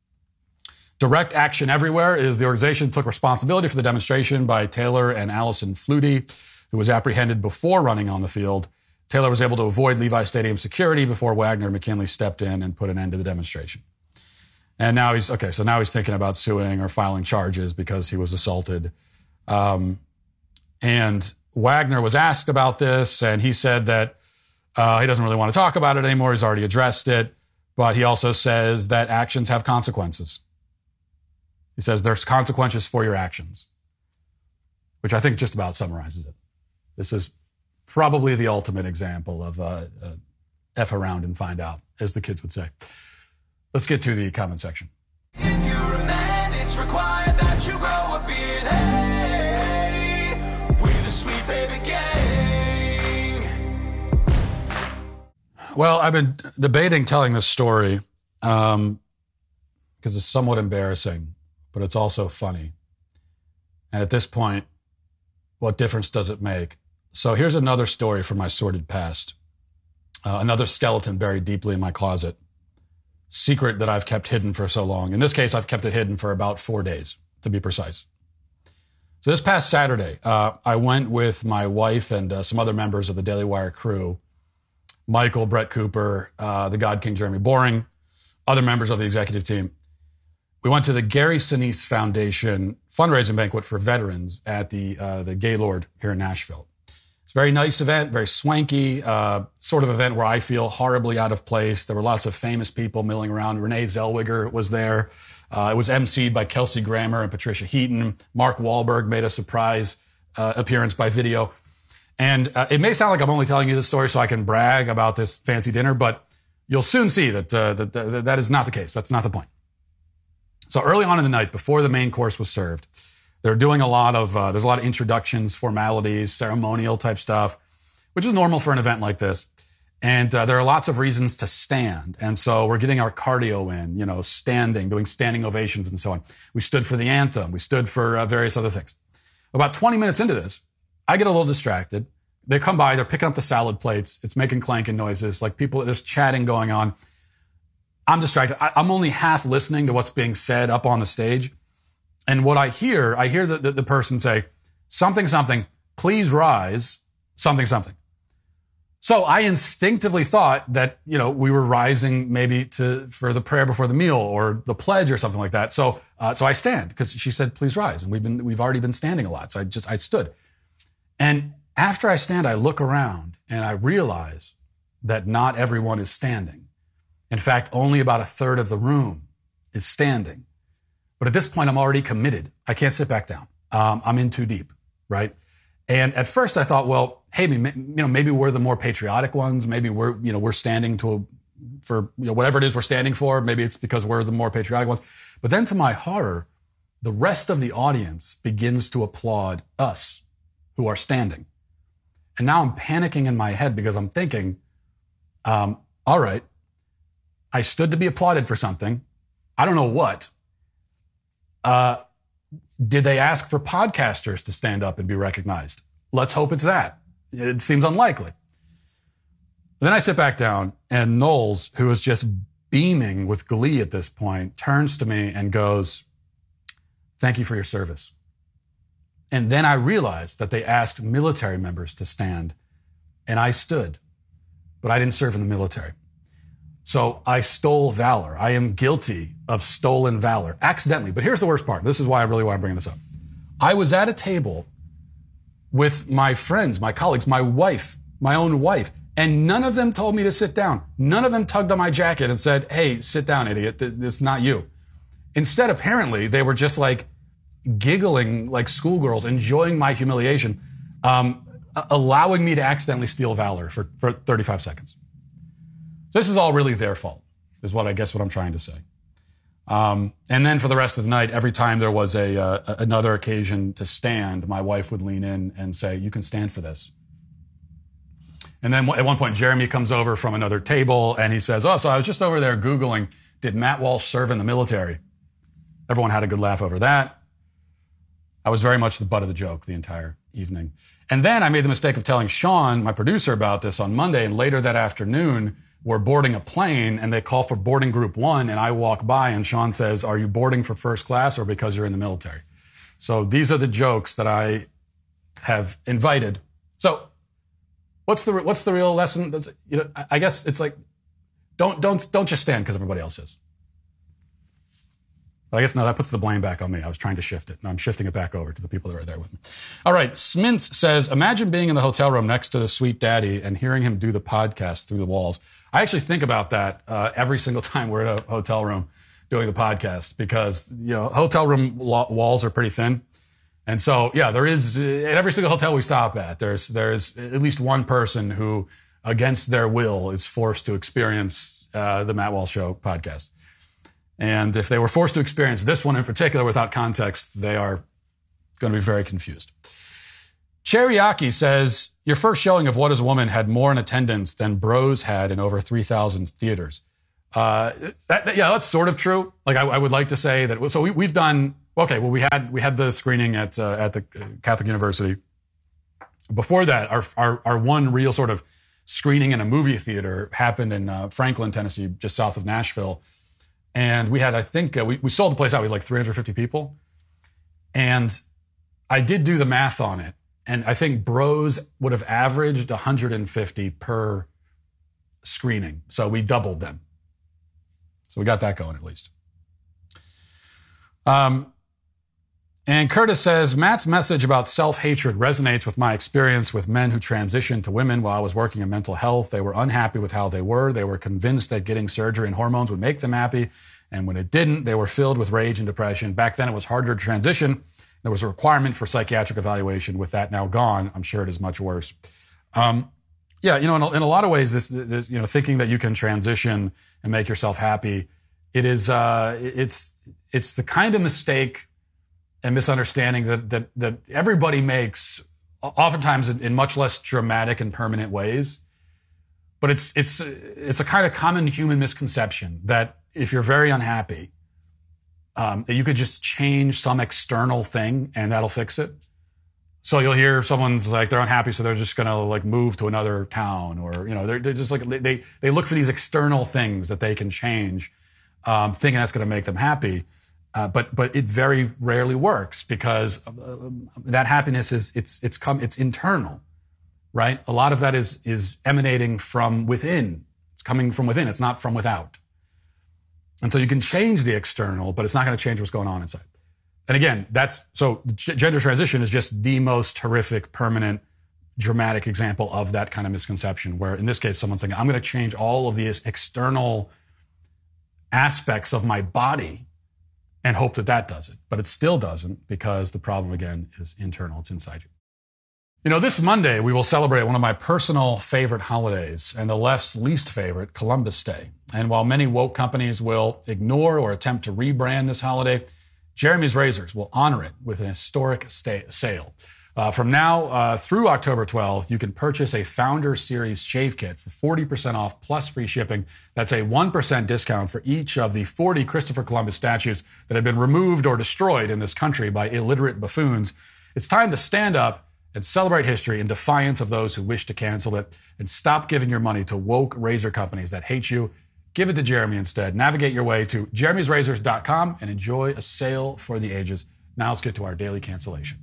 Direct Action Everywhere is the organization that took responsibility for the demonstration by Taylor and Allison Flutie, who was apprehended before running on the field. Taylor was able to avoid Levi Stadium security before Wagner and McKinley stepped in and put an end to the demonstration. And now he's, okay, so now he's thinking about suing or filing charges because he was assaulted. Um, and Wagner was asked about this, and he said that uh, he doesn't really want to talk about it anymore. He's already addressed it. But he also says that actions have consequences. He says there's consequences for your actions, which I think just about summarizes it. This is probably the ultimate example of uh, uh, F around and find out, as the kids would say. Let's get to the comment section. If you're a man, it's required that you grow a beard. Hey, we're the Sweet Baby Gang. Well, I've been debating telling this story um, because it's somewhat embarrassing, but it's also funny. And at this point, what difference does it make? So here's another story from my sordid past. Uh, another skeleton buried deeply in my closet. Secret that I've kept hidden for so long. In this case, I've kept it hidden for about four days, to be precise. So this past Saturday, uh, I went with my wife and uh, some other members of the Daily Wire crew, Michael, Brett Cooper, uh, the God King Jeremy Boring, other members of the executive team. We went to the Gary Sinise Foundation fundraising banquet for veterans at the uh, the Gaylord here in Nashville. It's a very nice event, very swanky, uh, sort of event where I feel horribly out of place. There were lots of famous people milling around. Renee Zellweger was there. Uh, it was emceed by Kelsey Grammer and Patricia Heaton. Mark Wahlberg made a surprise uh, appearance by video. And uh, it may sound like I'm only telling you this story so I can brag about this fancy dinner, but you'll soon see that, uh, that, that that is not the case. That's not the point. So early on in the night, before the main course was served, they're doing a lot of, uh, there's a lot of introductions, formalities, ceremonial type stuff, which is normal for an event like this. And uh, there are lots of reasons to stand. And so we're getting our cardio in, you know, standing, doing standing ovations and so on. We stood for the anthem. We stood for uh, various other things. About twenty minutes into this, I get a little distracted. They come by, they're picking up the salad plates. It's making clanking noises, like people, there's chatting going on. I'm distracted. I, I'm only half listening to what's being said up on the stage. And what I hear, I hear the, the, the person say, something, something, please rise, something, something. So I instinctively thought that, you know, we were rising maybe to, for the prayer before the meal or the pledge or something like that. So, uh, so I stand because she said, please rise. And we've been, we've already been standing a lot. So I just, I stood. And after I stand, I look around and I realize that not everyone is standing. In fact, only about a third of the room is standing. But at this point, I'm already committed. I can't sit back down. Um, I'm in too deep, right? And at first I thought, well, hey, you know, maybe we're the more patriotic ones. Maybe we're, you know, we're standing to, a, for, you know, whatever it is we're standing for. Maybe it's because we're the more patriotic ones. But then to my horror, the rest of the audience begins to applaud us who are standing. And now I'm panicking in my head because I'm thinking, um, all right, I stood to be applauded for something. I don't know what. Uh, did they ask for podcasters to stand up and be recognized? Let's hope it's that. It seems unlikely. Then I sit back down and Knowles, who is just beaming with glee at this point, turns to me and goes, Thank you for your service. And then I realized that they asked military members to stand, and I stood, but I didn't serve in the military. So I stole valor. I am guilty of stolen valor, accidentally. But here's the worst part. This is why I really want to bring this up. I was at a table with my friends, my colleagues, my wife, my own wife, and none of them told me to sit down. None of them tugged on my jacket and said, hey, sit down, idiot. This is not you. Instead, apparently, they were just like giggling like schoolgirls, enjoying my humiliation, um, allowing me to accidentally steal valor for, for thirty-five seconds. So this is all really their fault, is what I guess what I'm trying to say. Um, and then for the rest of the night, every time there was a uh, another occasion to stand, my wife would lean in and say, you can stand for this. And then at one point, Jeremy comes over from another table and he says, oh, so I was just over there Googling, did Matt Walsh serve in the military? Everyone had a good laugh over that. I was very much the butt of the joke the entire evening. And then I made the mistake of telling Sean, my producer, about this on Monday. And later that afternoon, we're boarding a plane and they call for boarding group one. And I walk by and Sean says, are you boarding for first class or because you're in the military? So these are the jokes that I have invited. So what's the, what's the real lesson? That's, you know, I guess it's like, don't, don't, don't just stand because everybody else is. I guess, no, that puts the blame back on me. I was trying to shift it. Now I'm shifting it back over to the people that are there with me. All right. Smintz says, imagine being in the hotel room next to the sweet daddy and hearing him do the podcast through the walls. I actually think about that uh, every single time we're in a hotel room doing the podcast because, you know, hotel room lo- walls are pretty thin. And so, yeah, there is, at every single hotel we stop at, there's, there's at least one person who, against their will, is forced to experience uh, the Matt Walsh Show podcast. And if they were forced to experience this one in particular without context, they are going to be very confused. Cherryaki says, your first showing of What is a Woman had more in attendance than Bros had in over three thousand theaters. Uh, that, that, yeah, that's sort of true. Like I, I would like to say that. So we, we've done, okay, well, we had, we had the screening at, uh, at the Catholic University. Before that, our, our, our one real sort of screening in a movie theater happened in uh, Franklin, Tennessee, just south of Nashville. And we had, I think, uh, we, we sold the place out. We had like three hundred fifty people. And I did do the math on it. And I think Bros would have averaged one hundred fifty per screening. So we doubled them. So we got that going at least. Um, and Curtis says, Matt's message about self-hatred resonates with my experience with men who transitioned to women while I was working in mental health. They were unhappy with how they were. They were convinced that getting surgery and hormones would make them happy. And when it didn't, they were filled with rage and depression. Back then, it was harder to transition. There was a requirement for psychiatric evaluation. With that now gone, I'm sure it is much worse. Um, yeah, you know, in a, in a lot of ways, this, this, you know, thinking that you can transition and make yourself happy, it is, uh, it's, it's the kind of mistake and misunderstanding that, that, that everybody makes, oftentimes in, in much less dramatic and permanent ways. But it's, it's, it's a kind of common human misconception that if you're very unhappy, um, that you could just change some external thing and that'll fix it. So you'll hear someone's like, they're unhappy, so they're just going to like move to another town, or, you know, they're, they're just like, they, they look for these external things that they can change, um, thinking that's going to make them happy. Uh, but, but it very rarely works because uh, that happiness is, it's, it's come, it's internal, right? A lot of that is, is emanating from within. It's coming from within. It's not from without. And so you can change the external, but it's not going to change what's going on inside. And again, that's, so gender transition is just the most horrific, permanent, dramatic example of that kind of misconception, where in this case, someone's saying, I'm going to change all of these external aspects of my body and hope that that does it. But it still doesn't, because the problem, again, is internal. It's inside you. You know, this Monday, we will celebrate one of my personal favorite holidays and the left's least favorite, Columbus Day. And while many woke companies will ignore or attempt to rebrand this holiday, Jeremy's Razors will honor it with an historic stay- sale. Uh, from now uh, through October twelfth, you can purchase a Founder Series shave kit for forty percent off plus free shipping. That's a one percent discount for each of the forty Christopher Columbus statues that have been removed or destroyed in this country by illiterate buffoons. It's time to stand up and celebrate history in defiance of those who wish to cancel it, and stop giving your money to woke razor companies that hate you. Give it to Jeremy instead. Navigate your way to jeremy's razors dot com and enjoy a sale for the ages Now let's get to our daily cancellation.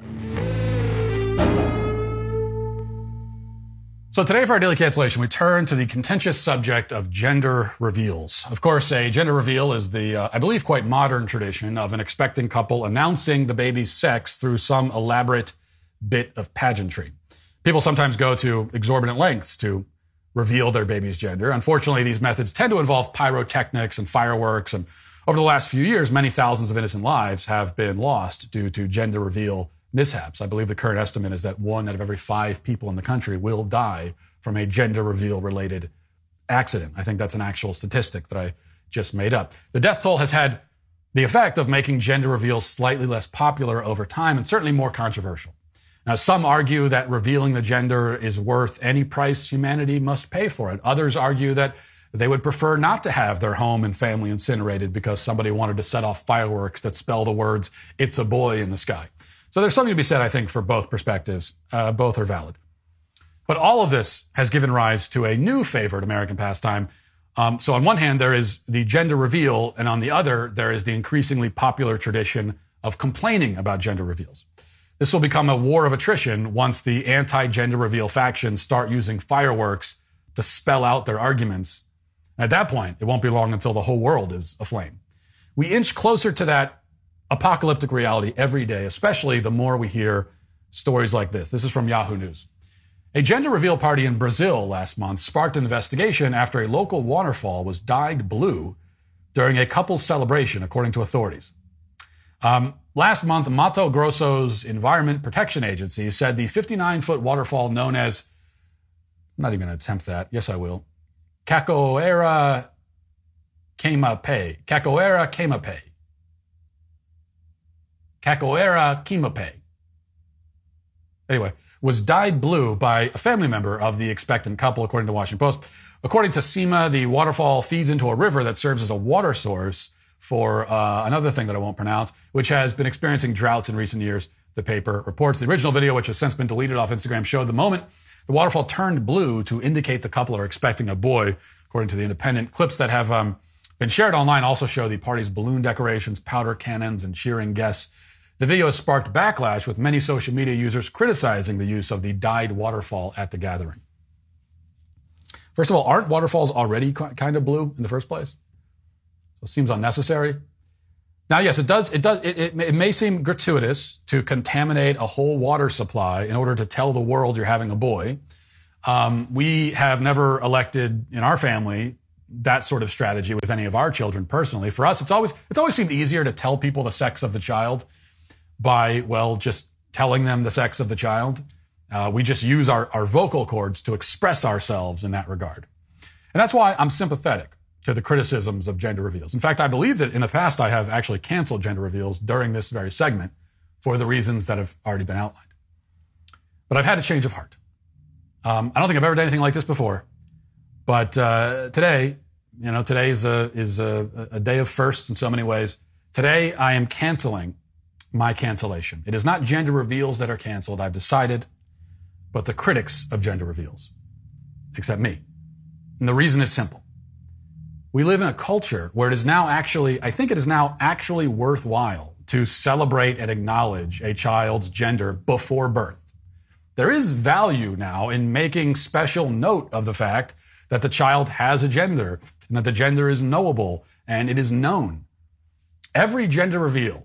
So today for our daily cancellation, we turn to the contentious subject of gender reveals. Of course, a gender reveal is the, uh, I believe, quite modern tradition of an expecting couple announcing the baby's sex through some elaborate bit of pageantry. People sometimes go to exorbitant lengths to reveal their baby's gender. Unfortunately, these methods tend to involve pyrotechnics and fireworks, and over the last few years, many thousands of innocent lives have been lost due to gender reveal mishaps. I believe the current estimate is that one out of every five people in the country will die from a gender reveal related accident. I think that's an actual statistic that I just made up. The death toll has had the effect of making gender reveals slightly less popular over time and certainly more controversial. Now, some argue that revealing the gender is worth any price humanity must pay for it. Others argue that they would prefer not to have their home and family incinerated because somebody wanted to set off fireworks that spell the words, "It's a boy" in the sky. So there's something to be said, I think, for both perspectives. Uh, both are valid. But all of this has given rise to a new favorite American pastime. Um, so on one hand, there is the gender reveal, and on the other, there is the increasingly popular tradition of complaining about gender reveals. This will become a war of attrition once the anti-gender reveal factions start using fireworks to spell out their arguments. And at that point, it won't be long until the whole world is aflame. We inch closer to that apocalyptic reality every day, especially the more we hear stories like this. This is from Yahoo News. A gender reveal party in Brazil last month sparked an investigation after a local waterfall was dyed blue during a couple's celebration, according to authorities. Um, last month, Mato Grosso's Environment Protection Agency said the fifty-nine-foot waterfall known as, I'm not even going to attempt that. Yes, I will. Cachoeira Queima-Pé. Cachoeira Queima-Pé. Cachoeira Queima-Pé. Anyway, was dyed blue by a family member of the expectant couple, according to Washington Post. According to SEMA, the waterfall feeds into a river that serves as a water source for uh, another thing that I won't pronounce, which has been experiencing droughts in recent years, the paper reports. The original video, which has since been deleted off Instagram, showed the moment the waterfall turned blue to indicate the couple are expecting a boy, according to The Independent. Clips that have um, been shared online also show the party's balloon decorations, powder cannons, and cheering guests. The video has sparked backlash, with many social media users criticizing the use of the dyed waterfall at the gathering. First of all, aren't waterfalls already kind of blue in the first place? So it seems unnecessary. Now, yes, it does. It does. It, it, it may seem gratuitous to contaminate a whole water supply in order to tell the world you're having a boy. Um, we have never elected in our family that sort of strategy with any of our children personally. For us, it's always it's always seemed easier to tell people the sex of the child by, well, just telling them the sex of the child. Uh, we just use our, our vocal cords to express ourselves in that regard. And that's why I'm sympathetic to the criticisms of gender reveals. In fact, I believe that in the past I have actually canceled gender reveals during this very segment for the reasons that have already been outlined. But I've had a change of heart. Um, I don't think I've ever done anything like this before. But uh, today, you know, today is, a, is a, a day of firsts in so many ways. Today, I am canceling my cancellation. It is not gender reveals that are canceled, I've decided, but the critics of gender reveals, except me. And the reason is simple. We live in a culture where it is now actually, I think it is now actually worthwhile to celebrate and acknowledge a child's gender before birth. There is value now in making special note of the fact that the child has a gender and that the gender is knowable and it is known. Every gender reveal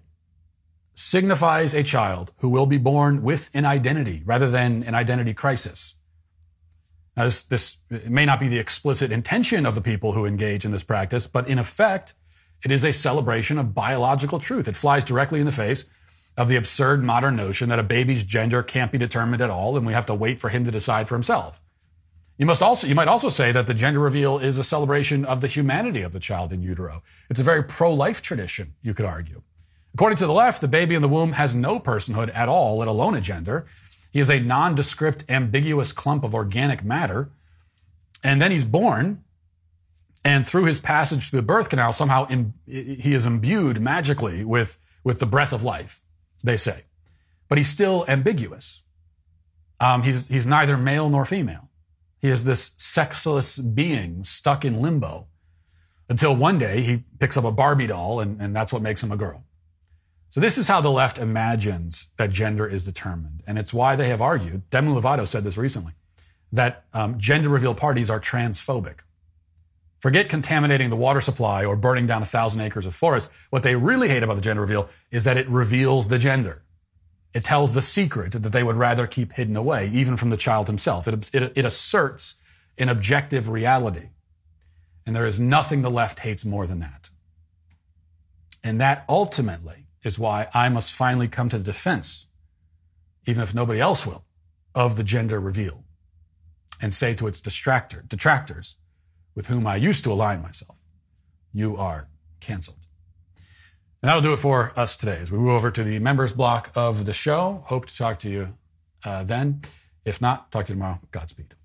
signifies a child who will be born with an identity rather than an identity crisis. Now, this, this may not be the explicit intention of the people who engage in this practice, but in effect, it is a celebration of biological truth. It flies directly in the face of the absurd modern notion that a baby's gender can't be determined at all and we have to wait for him to decide for himself. You must also, you might also say that the gender reveal is a celebration of the humanity of the child in utero. It's a very pro-life tradition, you could argue. According to the left, the baby in the womb has no personhood at all, let alone a gender. He is a nondescript, ambiguous clump of organic matter. And then he's born, and through his passage through the birth canal, somehow im- he is imbued magically with, with the breath of life, they say. But he's still ambiguous. Um, he's, he's neither male nor female. He is this sexless being stuck in limbo until one day he picks up a Barbie doll, and, and that's what makes him a girl. So this is how the left imagines that gender is determined. And it's why they have argued, Demi Lovato said this recently, that um, gender reveal parties are transphobic. Forget contaminating the water supply or burning down a thousand acres of forest. What they really hate about the gender reveal is that it reveals the gender. It tells the secret that they would rather keep hidden away, even from the child himself. It, it, it asserts an objective reality. And there is nothing the left hates more than that. And that ultimately is why I must finally come to the defense, even if nobody else will, of the gender reveal and say to its distractor, detractors, with whom I used to align myself, you are canceled. And that'll do it for us today as we move over to the members block of the show. Hope to talk to you uh, then. If not, talk to you tomorrow. Godspeed.